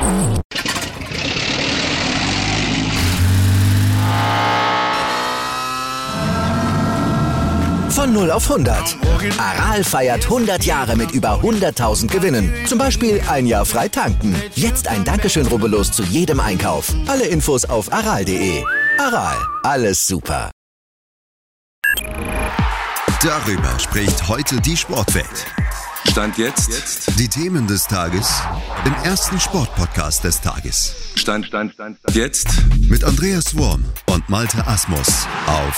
Von 0 auf 100. Aral feiert 100 Jahre mit über 100.000 Gewinnen. Zum Beispiel ein Jahr frei tanken. Jetzt ein Dankeschön, rubbellos zu jedem Einkauf. Alle Infos auf aral.de. Aral, alles super. Darüber spricht heute die Sportwelt. Stand jetzt. Die Themen des Tages im ersten Sportpodcast des Tages. Stand jetzt. Mit Andreas Worm und Malte Asmus auf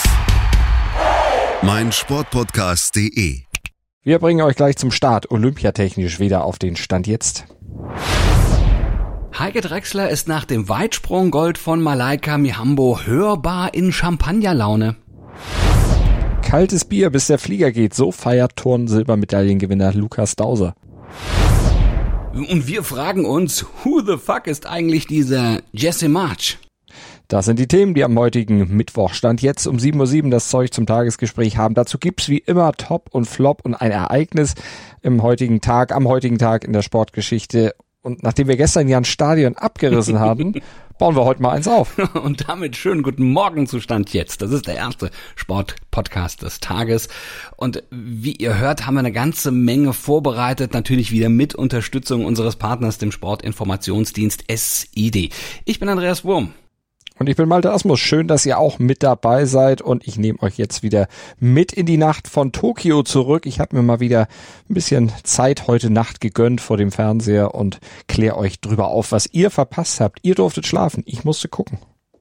meinsportpodcast.de. Wir bringen euch gleich zum Start olympiatechnisch wieder auf den Stand jetzt. Heike Drechsler ist nach dem Weitsprung Gold von Malaika Mihambo hörbar in Champagnerlaune. Kaltes Bier, bis der Flieger geht, so feiert Turn-Silbermedaillengewinner Lukas Dauser. Und wir fragen uns, who the fuck ist eigentlich dieser Jesse March? Das sind die Themen, die am heutigen Mittwoch Stand jetzt um 7:07 Uhr das Zeug zum Tagesgespräch haben. Dazu gibt's wie immer Top und Flop und ein Ereignis am heutigen Tag in der Sportgeschichte. Und nachdem wir gestern ja ein Stadion abgerissen haben, bauen wir heute mal eins auf. Und damit schönen guten Morgen zu Stand jetzt. Das ist der erste Sportpodcast des Tages. Und wie ihr hört, haben wir eine ganze Menge vorbereitet. Natürlich wieder mit Unterstützung unseres Partners, dem Sportinformationsdienst SID. Ich bin Andreas Wurm. Und ich bin Malte Asmus. Schön, dass ihr auch mit dabei seid. Und ich nehme euch jetzt wieder mit in die Nacht von Tokio zurück. Ich habe mir mal wieder ein bisschen Zeit heute Nacht gegönnt vor dem Fernseher und kläre euch drüber auf, was ihr verpasst habt. Ihr durftet schlafen. Ich musste gucken.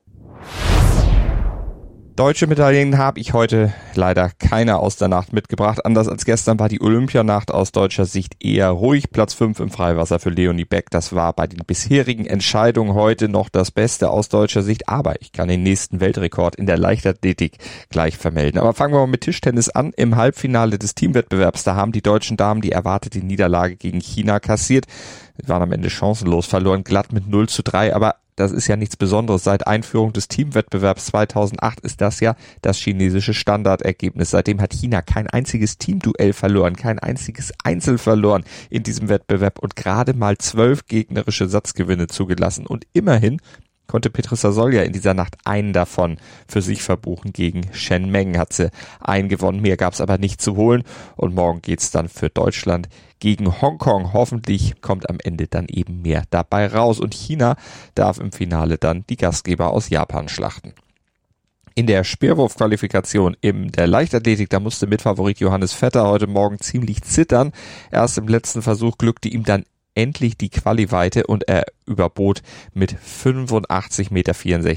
Deutsche Medaillen habe ich heute leider keine aus der Nacht mitgebracht. Anders als gestern war die Olympianacht aus deutscher Sicht eher ruhig. Platz 5 im Freiwasser für Leonie Beck. Das war bei den bisherigen Entscheidungen heute noch das Beste aus deutscher Sicht. Aber ich kann den nächsten Weltrekord in der Leichtathletik gleich vermelden. Aber fangen wir mal mit Tischtennis an. Im Halbfinale des Teamwettbewerbs, da haben die deutschen Damen die erwartete Niederlage gegen China kassiert. Sie waren am Ende chancenlos, verloren glatt mit 0:3. Aber das ist ja nichts Besonderes. Seit Einführung des Teamwettbewerbs 2008 ist das ja das chinesische Standardergebnis. Seitdem hat China kein einziges Teamduell verloren, kein einziges Einzel verloren in diesem Wettbewerb und gerade mal 12 gegnerische Satzgewinne zugelassen. Und immerhin konnte Petrissa Solja in dieser Nacht einen davon für sich verbuchen. Gegen Shen Meng hat sie einen gewonnen. Mehr gab's aber nicht zu holen. Und morgen geht's dann für Deutschland gegen Hongkong. Hoffentlich kommt am Ende dann eben mehr dabei raus. Und China darf im Finale dann die Gastgeber aus Japan schlachten. In der Speerwurfqualifikation in der Leichtathletik, da musste Mitfavorit Johannes Vetter heute Morgen ziemlich zittern. Erst im letzten Versuch glückte ihm dann endlich die Qualiweite und er überbot mit 85,64 Meter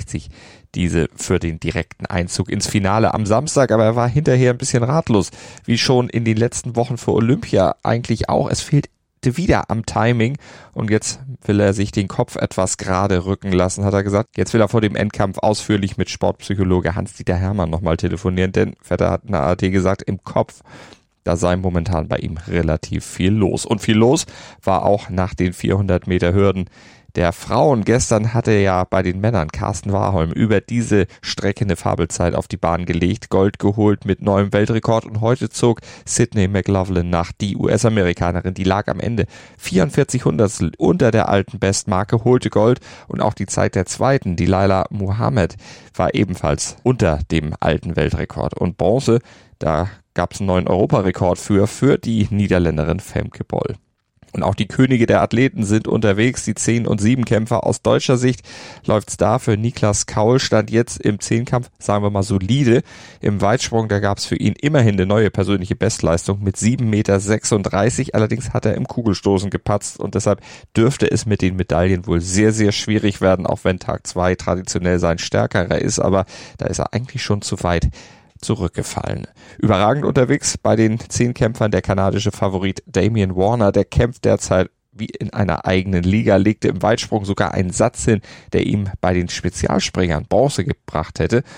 diese für den direkten Einzug ins Finale am Samstag, aber er war hinterher ein bisschen ratlos, wie schon in den letzten Wochen für Olympia eigentlich auch. Es fehlte wieder am Timing und jetzt will er sich den Kopf etwas gerade rücken lassen, hat er gesagt. Jetzt will er vor dem Endkampf ausführlich mit Sportpsychologe Hans-Dieter Hermann nochmal telefonieren, denn Vetter hat in der ARD gesagt, im Kopf da sei momentan bei ihm relativ viel los. Und viel los war auch nach den 400 Meter Hürden der Frauen. Gestern hatte ja bei den Männern Carsten Warholm über diese Strecke eine Fabelzeit auf die Bahn gelegt, Gold geholt mit neuem Weltrekord und heute zog Sydney McLaughlin nach. Die US-Amerikanerin, die lag am Ende 44 Hundertstel unter der alten Bestmarke, holte Gold und auch die Zeit der Zweiten, die Laila Muhammad, war ebenfalls unter dem alten Weltrekord. Und Bronze, da gab es einen neuen Europarekord für die Niederländerin Femke Bol. Und auch die Könige der Athleten sind unterwegs. Die 10- und 7-Kämpfer aus deutscher Sicht läuft's da für Niklas Kaul. Stand jetzt im 10-Kampf, sagen wir mal solide. Im Weitsprung, da gab's für ihn immerhin eine neue persönliche Bestleistung mit 7,36 Meter. Allerdings hat er im Kugelstoßen gepatzt und deshalb dürfte es mit den Medaillen wohl sehr, sehr schwierig werden, auch wenn Tag 2 traditionell sein stärkerer ist. Aber da ist er eigentlich schon zu weit zurückgefallen. Überragend unterwegs bei den 10 Kämpfern der kanadische Favorit Damian Warner, der kämpft derzeit wie in einer eigenen Liga, legte im Weitsprung sogar einen Satz hin, der ihm bei den Spezialspringern Bronze gebracht hätte.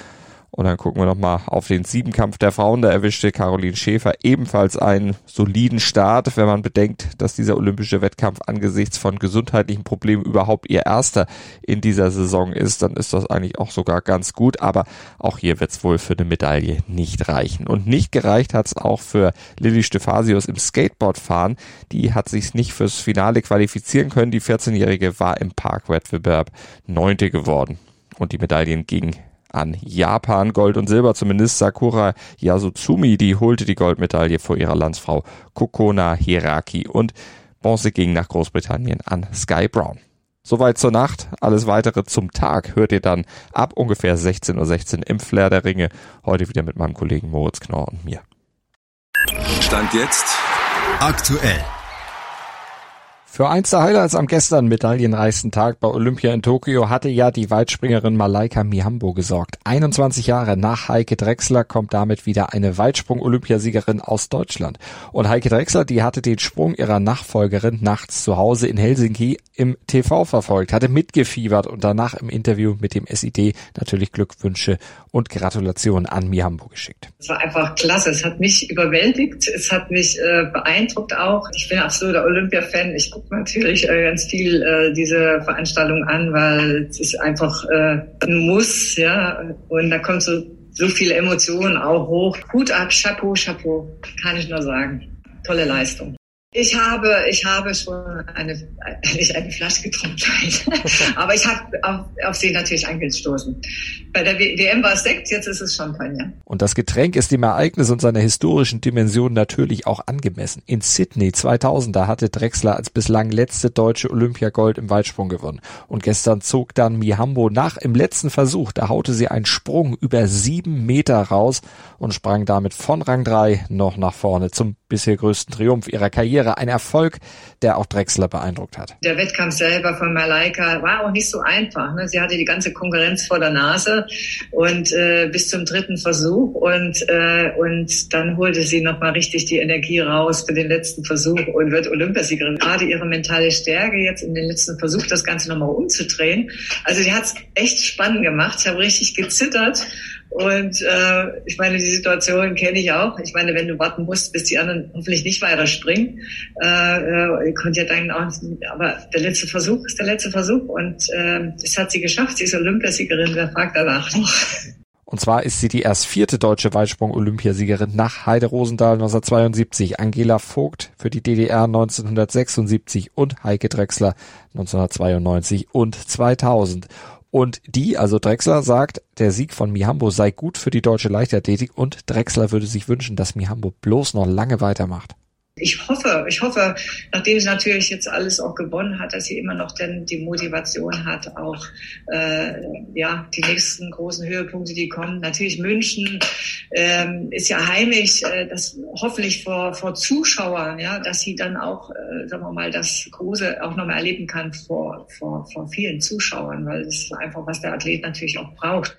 Und dann gucken wir nochmal auf den Siebenkampf der Frauen. Da erwischte Caroline Schäfer ebenfalls einen soliden Start, wenn man bedenkt, dass dieser olympische Wettkampf angesichts von gesundheitlichen Problemen überhaupt ihr erster in dieser Saison ist. Dann ist das eigentlich auch sogar ganz gut. Aber auch hier wird es wohl für eine Medaille nicht reichen. Und nicht gereicht hat es auch für Lilly Stephasius im Skateboardfahren. Die hat sich nicht fürs Finale qualifizieren können. Die 14-Jährige war im Parkwettbewerb 9. geworden. Und die Medaillen gingen an Japan, Gold und Silber zumindest. Sakura Yasuzumi, die holte die Goldmedaille vor ihrer Landsfrau Kokona Hiraki, und Bronze ging nach Großbritannien an Sky Brown. Soweit zur Nacht. Alles weitere zum Tag hört ihr dann ab ungefähr 16:16 Uhr im Flair der Ringe. Heute wieder mit meinem Kollegen Moritz Knorr und mir. Stand jetzt Aktuell. Für eins der Highlights am gestern medaillenreichsten Tag bei Olympia in Tokio hatte ja die Weitspringerin Malaika Mihambo gesorgt. 21 Jahre nach Heike Drechsler kommt damit wieder eine Weitsprung-Olympiasiegerin aus Deutschland. Und Heike Drechsler, die hatte den Sprung ihrer Nachfolgerin nachts zu Hause in Helsinki im TV verfolgt, hatte mitgefiebert und danach im Interview mit dem SID natürlich Glückwünsche und Gratulationen an Mihambo geschickt. Es war einfach klasse. Es hat mich überwältigt. Es hat mich beeindruckt auch. Ich bin absoluter Olympia-Fan. Ich gucke natürlich ganz viel diese Veranstaltung an, weil es ist einfach ein Muss, ja. Und da kommt so viele Emotionen auch hoch. Hut ab, Chapeau, Chapeau, kann ich nur sagen. Tolle Leistung. Ich habe schon nicht eine Flasche getrunken, aber ich habe auf sie natürlich angestoßen. Bei der WM war es Sekt, jetzt ist es Champagner. Und das Getränk ist dem Ereignis und seiner historischen Dimension natürlich auch angemessen. In Sydney 2000, da hatte Drechsler als bislang letzte deutsche Olympiagold im Weitsprung gewonnen. Und gestern zog dann Mihambo nach im letzten Versuch. Da haute sie einen Sprung über 7 Meter raus und sprang damit von Rang 3 noch nach vorne zum bisher größten Triumph ihrer Karriere. Ein Erfolg, der auch Drechsler beeindruckt hat. Der Wettkampf selber von Malaika war auch nicht so einfach. Ne? Sie hatte die ganze Konkurrenz vor der Nase und bis zum 3. Versuch und dann holte sie nochmal richtig die Energie raus für den letzten Versuch und wird Olympiasiegerin. Gerade ihre mentale Stärke jetzt in den letzten Versuch, das Ganze nochmal umzudrehen. Also die hat es echt spannend gemacht. Ich habe richtig gezittert. Und ich meine, die Situation kenne ich auch. Ich meine, wenn du warten musst, bis die anderen hoffentlich nicht weiter springen, ich konnte ja denken, aber der letzte Versuch ist der letzte Versuch. Und das hat sie geschafft. Sie ist Olympiasiegerin. Wer fragt danach noch? Und zwar ist sie die erst 4. deutsche Weitsprung-Olympiasiegerin nach Heide Rosendahl 1972, Angela Vogt für die DDR 1976 und Heike Drechsler 1992 und 2000. Und die, also Drechsler, sagt, der Sieg von Mihambo sei gut für die deutsche Leichtathletik und Drechsler würde sich wünschen, dass Mihambo bloß noch lange weitermacht. Ich hoffe, nachdem sie natürlich jetzt alles auch gewonnen hat, dass sie immer noch denn die Motivation hat, auch die nächsten großen Höhepunkte, die kommen. Natürlich München ist ja heimisch, das hoffentlich vor Zuschauern, ja, dass sie dann auch, sagen wir mal, das Große auch nochmal erleben kann vor vielen Zuschauern, weil das ist einfach, was der Athlet natürlich auch braucht.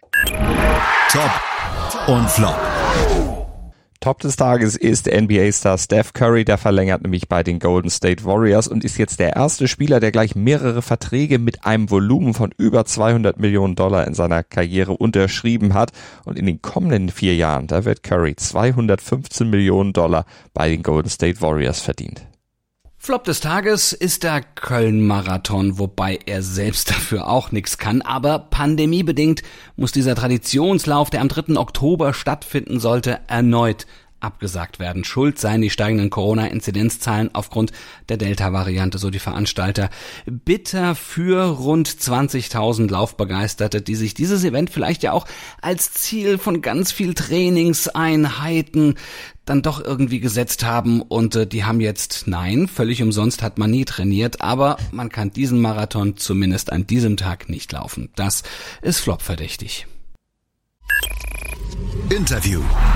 Top und Flop. Top des Tages ist NBA-Star Steph Curry, der verlängert nämlich bei den Golden State Warriors und ist jetzt der erste Spieler, der gleich mehrere Verträge mit einem Volumen von über $200 Millionen in seiner Karriere unterschrieben hat. Und in den kommenden 4 Jahren, da wird Curry $215 Millionen bei den Golden State Warriors verdient. Flop des Tages ist der Köln-Marathon, wobei er selbst dafür auch nichts kann. Aber pandemiebedingt muss dieser Traditionslauf, der am 3. Oktober stattfinden sollte, erneut abgesagt werden. Schuld seien die steigenden Corona-Inzidenzzahlen aufgrund der Delta-Variante, so die Veranstalter. Bitter für rund 20.000 Laufbegeisterte, die sich dieses Event vielleicht ja auch als Ziel von ganz viel Trainingseinheiten dann doch irgendwie gesetzt haben und die haben jetzt, nein, völlig umsonst hat man nie trainiert, aber man kann diesen Marathon zumindest an diesem Tag nicht laufen. Das ist flopverdächtig. Interview.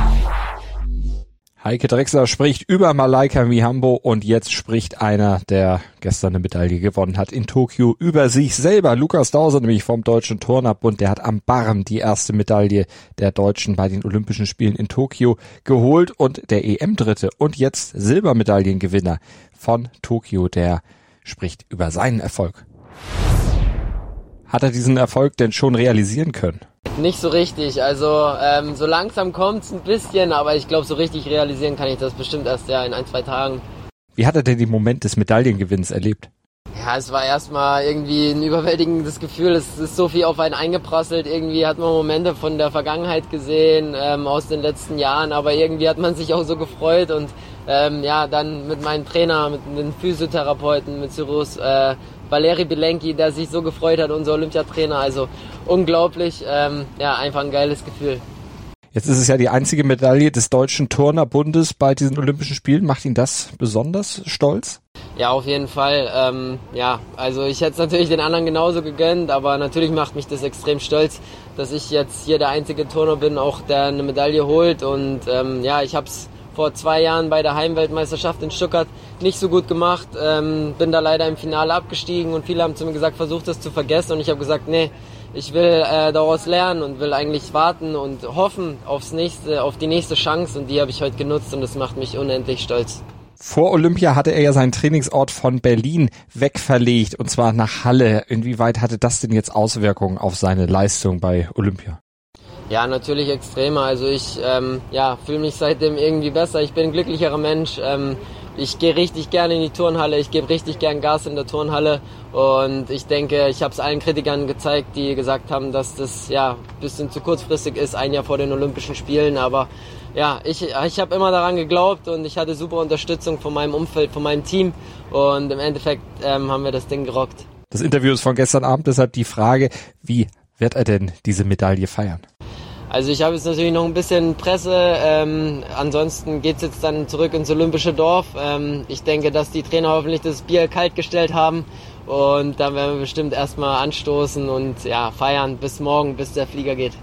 Heike Drechsler spricht über Malaika Mihambo und jetzt spricht einer, der gestern eine Medaille gewonnen hat in Tokio, über sich selber. Lukas Dauser, nämlich vom Deutschen Turnerbund, der hat am Barren die erste Medaille der Deutschen bei den Olympischen Spielen in Tokio geholt und der EM-Dritte und jetzt Silbermedaillengewinner von Tokio, der spricht über seinen Erfolg. Hat er diesen Erfolg denn schon realisieren können? Nicht so richtig, also so langsam kommt's ein bisschen, aber ich glaube, so richtig realisieren kann ich das bestimmt erst in 1-2 Tagen. Wie hat er denn den Moment des Medaillengewinns erlebt? Ja, es war erstmal irgendwie ein überwältigendes Gefühl, es ist so viel auf einen eingeprasselt, irgendwie hat man Momente von der Vergangenheit gesehen, aus den letzten Jahren, aber irgendwie hat man sich auch so gefreut und dann mit meinem Trainer, mit den Physiotherapeuten, mit Cyrus, Valeri Bilenki, der sich so gefreut hat, unser Olympiatrainer, also unglaublich, einfach ein geiles Gefühl. Jetzt ist es ja die einzige Medaille des Deutschen Turnerbundes bei diesen Olympischen Spielen. Macht ihn das besonders stolz? Ja, auf jeden Fall. Also ich hätte es natürlich den anderen genauso gegönnt, aber natürlich macht mich das extrem stolz, dass ich jetzt hier der einzige Turner bin, auch der eine Medaille holt. Und ich habe es vor 2 Jahren bei der Heimweltmeisterschaft in Stuttgart nicht so gut gemacht. Bin da leider im Finale abgestiegen und viele haben zu mir gesagt, versuch das zu vergessen. Und ich habe gesagt, nee, ich will daraus lernen und will eigentlich warten und hoffen auf die nächste Chance. Und die habe ich heute genutzt und das macht mich unendlich stolz. Vor Olympia hatte er ja seinen Trainingsort von Berlin wegverlegt und zwar nach Halle. Inwieweit hatte das denn jetzt Auswirkungen auf seine Leistung bei Olympia? Ja, natürlich extremer. Also ich fühle mich seitdem irgendwie besser. Ich bin ein glücklicherer Mensch. Ich gehe richtig gerne in die Turnhalle. Ich gebe richtig gern Gas in der Turnhalle. Und ich denke, ich habe es allen Kritikern gezeigt, die gesagt haben, dass das ein bisschen zu kurzfristig ist, ein Jahr vor den Olympischen Spielen. Aber ja, ich habe immer daran geglaubt und ich hatte super Unterstützung von meinem Umfeld, von meinem Team. Und im Endeffekt haben wir das Ding gerockt. Das Interview ist von gestern Abend, deshalb die Frage, wie wird er denn diese Medaille feiern? Also ich habe jetzt natürlich noch ein bisschen Presse, ansonsten geht's jetzt dann zurück ins Olympische Dorf. Ich denke, dass die Trainer hoffentlich das Bier kalt gestellt haben und dann werden wir bestimmt erstmal anstoßen und feiern bis morgen, bis der Flieger geht.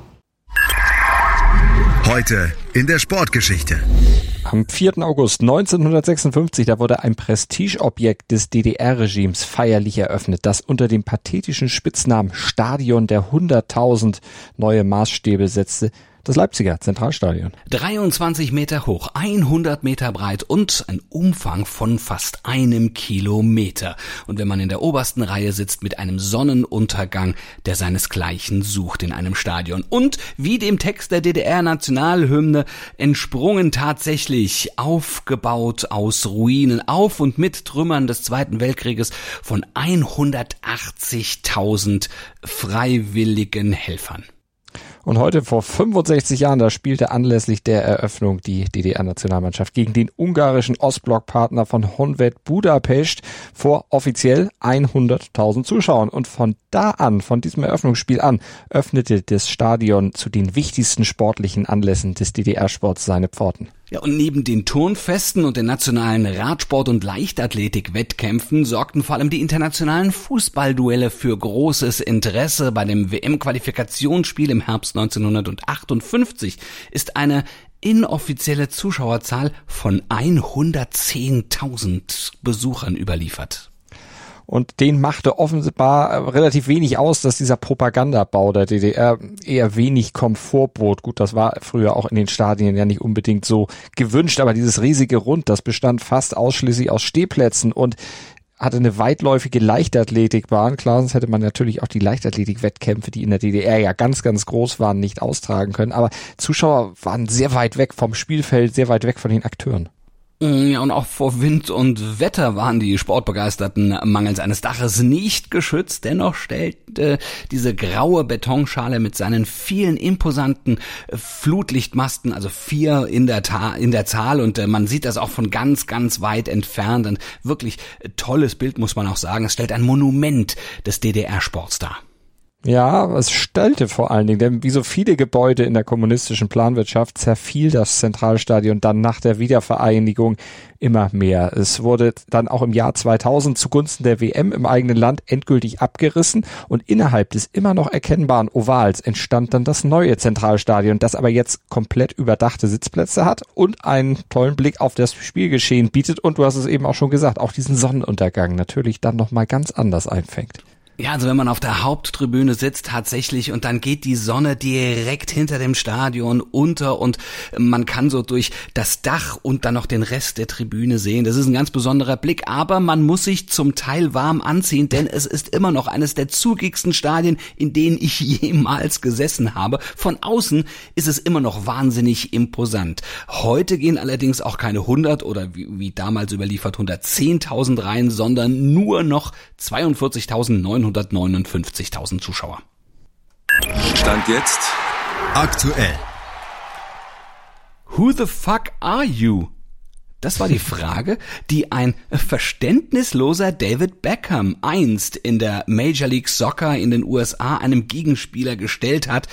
Heute in der Sportgeschichte. Am 4. August 1956, da wurde ein Prestigeobjekt des DDR-Regimes feierlich eröffnet, das unter dem pathetischen Spitznamen Stadion der 100.000 neue Maßstäbe setzte. Das Leipziger Zentralstadion. 23 Meter hoch, 100 Meter breit und ein Umfang von fast 1 Kilometer. Und wenn man in der obersten Reihe sitzt mit einem Sonnenuntergang, der seinesgleichen sucht in einem Stadion. Und wie dem Text der DDR-Nationalhymne entsprungen tatsächlich, aufgebaut aus Ruinen, auf und mit Trümmern des Zweiten Weltkrieges von 180.000 freiwilligen Helfern. Und heute vor 65 Jahren, da spielte anlässlich der Eröffnung die DDR-Nationalmannschaft gegen den ungarischen Ostblockpartner von Honvéd Budapest vor offiziell 100.000 Zuschauern. Und von da an, von diesem Eröffnungsspiel an, öffnete das Stadion zu den wichtigsten sportlichen Anlässen des DDR-Sports seine Pforten. Ja, und neben den Turnfesten und den nationalen Radsport- und Leichtathletik-Wettkämpfen sorgten vor allem die internationalen Fußballduelle für großes Interesse. Bei dem WM-Qualifikationsspiel im Herbst 1958 ist eine inoffizielle Zuschauerzahl von 110.000 Besuchern überliefert. Und den machte offenbar relativ wenig aus, dass dieser Propagandabau der DDR eher wenig Komfort bot. Gut, das war früher auch in den Stadien ja nicht unbedingt so gewünscht, aber dieses riesige Rund, das bestand fast ausschließlich aus Stehplätzen und hatte eine weitläufige Leichtathletikbahn. Klar, sonst hätte man natürlich auch die Leichtathletik-Wettkämpfe, die in der DDR ja ganz, ganz groß waren, nicht austragen können. Aber Zuschauer waren sehr weit weg vom Spielfeld, sehr weit weg von den Akteuren. Ja, und auch vor Wind und Wetter waren die Sportbegeisterten mangels eines Daches nicht geschützt. Dennoch stellt diese graue Betonschale mit seinen vielen imposanten Flutlichtmasten, also 4 in der Zahl, und man sieht das auch von ganz, ganz weit entfernt. Ein wirklich tolles Bild, muss man auch sagen. Es stellt ein Monument des DDR-Sports dar. Ja, es stellte vor allen Dingen, denn wie so viele Gebäude in der kommunistischen Planwirtschaft zerfiel das Zentralstadion dann nach der Wiedervereinigung immer mehr. Es wurde dann auch im Jahr 2000 zugunsten der WM im eigenen Land endgültig abgerissen und innerhalb des immer noch erkennbaren Ovals entstand dann das neue Zentralstadion, das aber jetzt komplett überdachte Sitzplätze hat und einen tollen Blick auf das Spielgeschehen bietet und du hast es eben auch schon gesagt, auch diesen Sonnenuntergang natürlich dann nochmal ganz anders einfängt. Ja, also wenn man auf der Haupttribüne sitzt tatsächlich und dann geht die Sonne direkt hinter dem Stadion unter und man kann so durch das Dach und dann noch den Rest der Tribüne sehen. Das ist ein ganz besonderer Blick, aber man muss sich zum Teil warm anziehen, denn es ist immer noch eines der zugigsten Stadien, in denen ich jemals gesessen habe. Von außen ist es immer noch wahnsinnig imposant. Heute gehen allerdings auch keine 100 oder wie damals überliefert 110.000 rein, sondern nur noch 42.959 Zuschauer. Stand jetzt aktuell. Who the fuck are you? Das war die Frage, die ein verständnisloser David Beckham einst in der Major League Soccer in den USA einem Gegenspieler gestellt hat,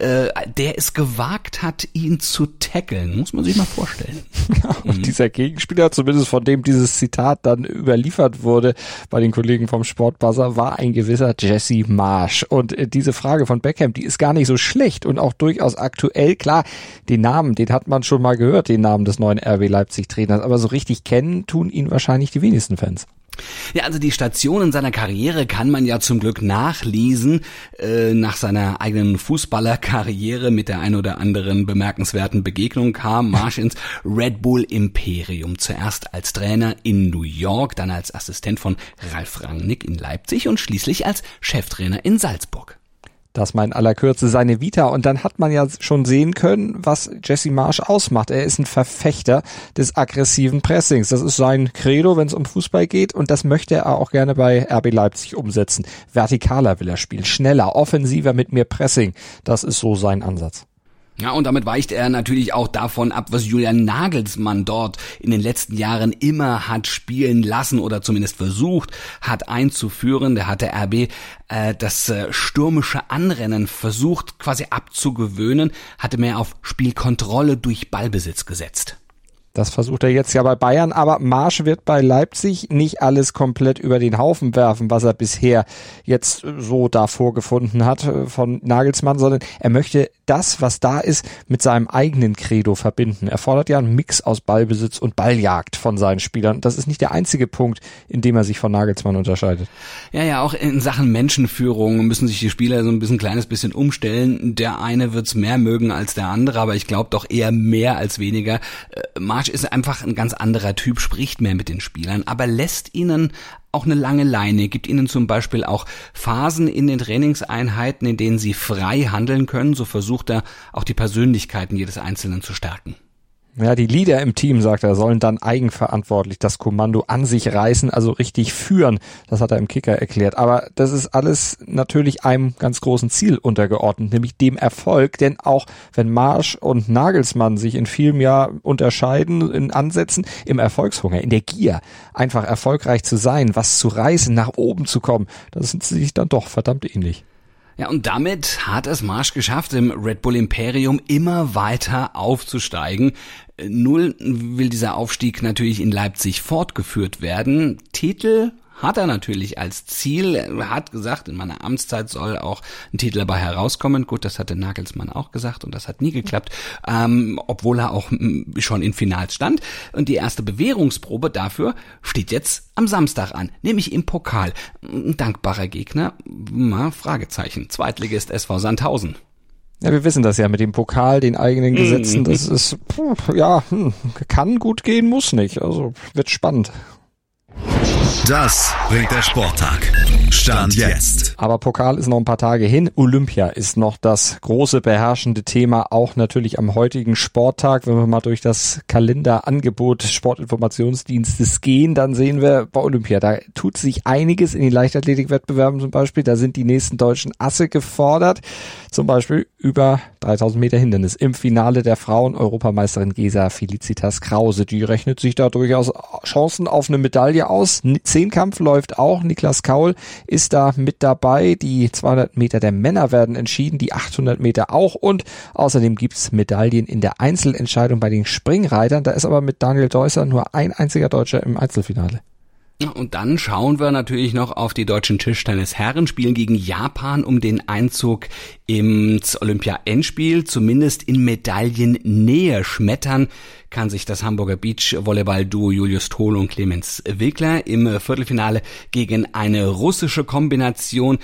der es gewagt hat, ihn zu tackeln. Muss man sich mal vorstellen. Ja, und dieser Gegenspieler, zumindest von dem dieses Zitat dann überliefert wurde bei den Kollegen vom Sportbuzzer, war ein gewisser Jesse Marsch. Und diese Frage von Beckham, die ist gar nicht so schlecht und auch durchaus aktuell. Klar, den Namen, den hat man schon mal gehört, den Namen des neuen RB Leipzig-Trainers. Aber so richtig kennen tun ihn wahrscheinlich die wenigsten Fans. Ja, also die Stationen seiner Karriere kann man ja zum Glück nachlesen. Nach seiner eigenen Fußballerkarriere mit der ein oder anderen bemerkenswerten Begegnung kam Marsch ins Red Bull Imperium. Zuerst als Trainer in New York, dann als Assistent von Ralf Rangnick in Leipzig und schließlich als Cheftrainer in Salzburg. Das mal in aller Kürze seine Vita. Und dann hat man ja schon sehen können, was Jesse Marsch ausmacht. Er ist ein Verfechter des aggressiven Pressings. Das ist sein Credo, wenn es um Fußball geht. Und das möchte er auch gerne bei RB Leipzig umsetzen. Vertikaler will er spielen, schneller, offensiver mit mehr Pressing. Das ist so sein Ansatz. Ja, und damit weicht er natürlich auch davon ab, was Julian Nagelsmann dort in den letzten Jahren immer hat spielen lassen oder zumindest versucht hat einzuführen. Der hat der RB das stürmische Anrennen versucht quasi abzugewöhnen, hatte mehr auf Spielkontrolle durch Ballbesitz gesetzt. Das versucht er jetzt ja bei Bayern, aber Marsch wird bei Leipzig nicht alles komplett über den Haufen werfen, was er bisher jetzt so da vorgefunden hat von Nagelsmann, sondern er möchte das, was da ist, mit seinem eigenen Credo verbinden. Er fordert ja einen Mix aus Ballbesitz und Balljagd von seinen Spielern. Das ist nicht der einzige Punkt, in dem er sich von Nagelsmann unterscheidet. Ja, auch in Sachen Menschenführung müssen sich die Spieler so ein kleines bisschen umstellen. Der eine wird's mehr mögen als der andere, aber ich glaube doch eher mehr als weniger. Marsch ist einfach ein ganz anderer Typ, spricht mehr mit den Spielern, aber lässt ihnen auch eine lange Leine, gibt ihnen zum Beispiel auch Phasen in den Trainingseinheiten, in denen sie frei handeln können. So versucht er auch die Persönlichkeiten jedes Einzelnen zu stärken. Ja, die Leader im Team, sagt er, sollen dann eigenverantwortlich das Kommando an sich reißen, also richtig führen. Das hat er im Kicker erklärt. Aber das ist alles natürlich einem ganz großen Ziel untergeordnet, nämlich dem Erfolg. Denn auch wenn Marsch und Nagelsmann sich in vielem Jahr unterscheiden, in Ansätzen, im Erfolgshunger, in der Gier, einfach erfolgreich zu sein, was zu reißen, nach oben zu kommen, das sind sich dann doch verdammt ähnlich. Ja, und damit hat es Marsch geschafft, im Red Bull Imperium immer weiter aufzusteigen. Nun will dieser Aufstieg natürlich in Leipzig fortgeführt werden. Titel hat er natürlich als Ziel. Er hat gesagt, in meiner Amtszeit soll auch ein Titel dabei herauskommen. Gut, das hatte Nagelsmann auch gesagt und das hat nie geklappt, obwohl er auch schon in Finals stand. Und die erste Bewährungsprobe dafür steht jetzt am Samstag an, nämlich im Pokal. Ein dankbarer Gegner, Fragezeichen, Zweitligist SV Sandhausen. Ja, wir wissen das ja mit dem Pokal, den eigenen Gesetzen. Das ist, kann gut gehen, muss nicht. Also wird spannend. Das bringt der Sporttag. Stand jetzt. Aber Pokal ist noch ein paar Tage hin. Olympia ist noch das große beherrschende Thema, auch natürlich am heutigen Sporttag. Wenn wir mal durch das Kalenderangebot Sportinformationsdienstes gehen, dann sehen wir bei Olympia, da tut sich einiges in den Leichtathletikwettbewerben zum Beispiel. Da sind die nächsten deutschen Asse gefordert. Zum Beispiel über 3000 Meter Hindernis. Im Finale der Frauen Europameisterin Gesa Felicitas Krause. Die rechnet sich da durchaus Chancen auf eine Medaille aus. Zehnkampf läuft auch. Niklas Kaul ist da mit dabei. Die 200 Meter der Männer werden entschieden, die 800 Meter auch. Und außerdem gibt's Medaillen in der Einzelentscheidung bei den Springreitern. Da ist aber mit Daniel Deusser nur ein einziger Deutscher im Einzelfinale. Und dann schauen wir natürlich noch auf die deutschen Tischtennis-Herren, spielen gegen Japan um den Einzug ins Olympia-Endspiel. Zumindest in Medaillennähe schmettern kann sich das Hamburger Beach-Volleyball-Duo Julius Tol und Clemens Wickler im Viertelfinale gegen eine russische Kombination,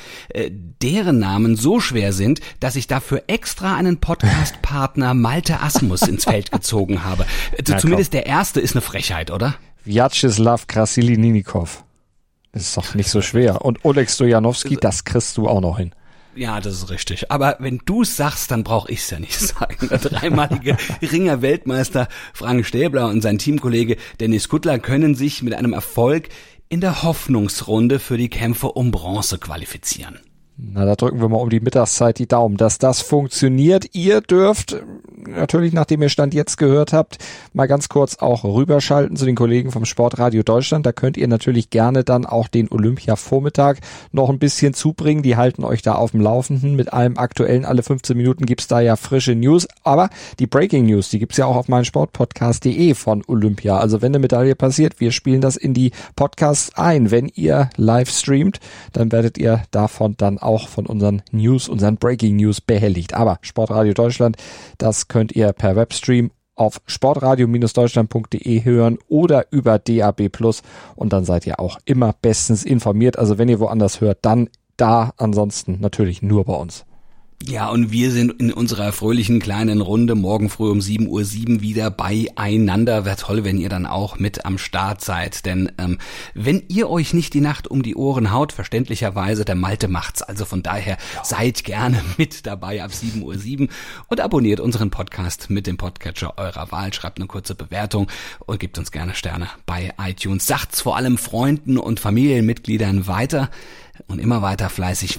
deren Namen so schwer sind, dass ich dafür extra einen Podcast-Partner Malte Asmus ins Feld gezogen habe. Zumindest der erste ist eine Frechheit, oder? Vyacheslav Krasilinikov. Das ist doch nicht so schwer. Und Oleg Stojanowski, das kriegst du auch noch hin. Ja, das ist richtig. Aber wenn du es sagst, dann brauche ich es ja nicht sagen. Der dreimalige Ringer-Weltmeister Frank Stäbler und sein Teamkollege Dennis Kuttler können sich mit einem Erfolg in der Hoffnungsrunde für die Kämpfe um Bronze qualifizieren. Na, da drücken wir mal um die Mittagszeit die Daumen, dass das funktioniert. Ihr dürft natürlich, nachdem ihr Stand jetzt gehört habt, mal ganz kurz auch rüberschalten zu den Kollegen vom Sportradio Deutschland. Da könnt ihr natürlich gerne dann auch den Olympia-Vormittag noch ein bisschen zubringen. Die halten euch da auf dem Laufenden. Mit allem Aktuellen, alle 15 Minuten gibt's da ja frische News. Aber die Breaking News, die gibt's ja auch auf meinsportpodcast.de von Olympia. Also wenn eine Medaille passiert, wir spielen das in die Podcasts ein. Wenn ihr live streamt, dann werdet ihr davon dann auch von unseren News, unseren Breaking News behelligt. Aber Sportradio Deutschland, das könnt ihr per Webstream auf sportradio-deutschland.de hören oder über DAB+. Und dann seid ihr auch immer bestens informiert. Also wenn ihr woanders hört, dann da, ansonsten natürlich nur bei uns. Ja, und wir sind in unserer fröhlichen kleinen Runde morgen früh um 7:07 Uhr wieder beieinander. Wäre toll, wenn ihr dann auch mit am Start seid. Denn wenn ihr euch nicht die Nacht um die Ohren haut, verständlicherweise, der Malte macht's. Also von daher seid gerne mit dabei ab 7:07 Uhr und abonniert unseren Podcast mit dem Podcatcher eurer Wahl. Schreibt eine kurze Bewertung und gebt uns gerne Sterne bei iTunes. Sagt's vor allem Freunden und Familienmitgliedern weiter. Und immer weiter fleißig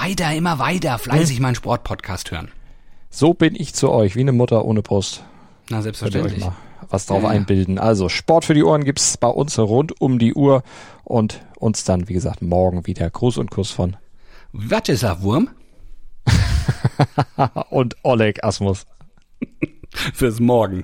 meinen Sportpodcast hören. So bin ich zu euch, wie eine Mutter ohne Brust. Na, selbstverständlich. Könnt ihr euch mal was drauf einbilden. Also Sport für die Ohren gibt's bei uns rund um die Uhr und uns dann, wie gesagt, morgen wieder. Gruß und Kuss von Vyacheslav Wurm und Oleg Asmus. Fürs Morgen.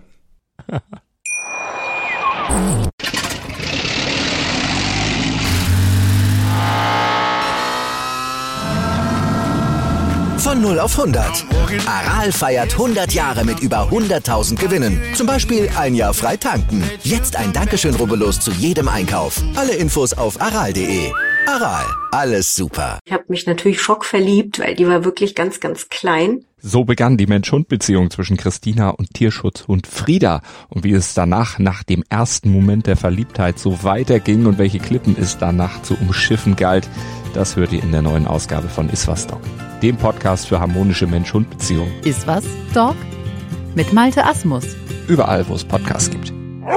Von 0 auf 100. Aral feiert 100 Jahre mit über 100.000 Gewinnen. Zum Beispiel ein Jahr frei tanken. Jetzt ein Dankeschön, rubbellos zu jedem Einkauf. Alle Infos auf aral.de. Aral, alles super. Ich habe mich natürlich schockverliebt, weil die war wirklich ganz, ganz klein. So begann die Mensch-Hund-Beziehung zwischen Christina und Tierschutzhund Frieda. Und wie es danach, nach dem ersten Moment der Verliebtheit, so weiterging und welche Klippen es danach zu umschiffen galt, das hört ihr in der neuen Ausgabe von Iswas Dog, dem Podcast für harmonische Mensch-Hund-Beziehungen. Iswas Dog mit Malte Asmus. Überall, wo es Podcasts gibt.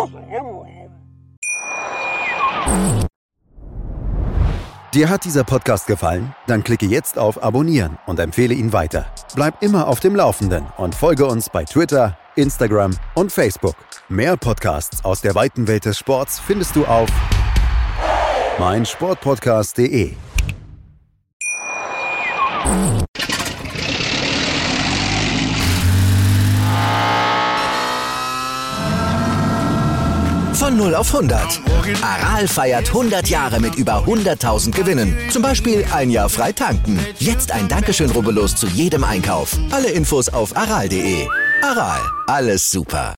Dir hat dieser Podcast gefallen? Dann klicke jetzt auf Abonnieren und empfehle ihn weiter. Bleib immer auf dem Laufenden und folge uns bei Twitter, Instagram und Facebook. Mehr Podcasts aus der weiten Welt des Sports findest du auf meinsportpodcast.de. Von 0 auf 100. Aral feiert 100 Jahre mit über 100.000 Gewinnen. Zum Beispiel ein Jahr frei tanken. Jetzt ein Dankeschön, rubbellos zu jedem Einkauf. Alle Infos auf aral.de. Aral, alles super.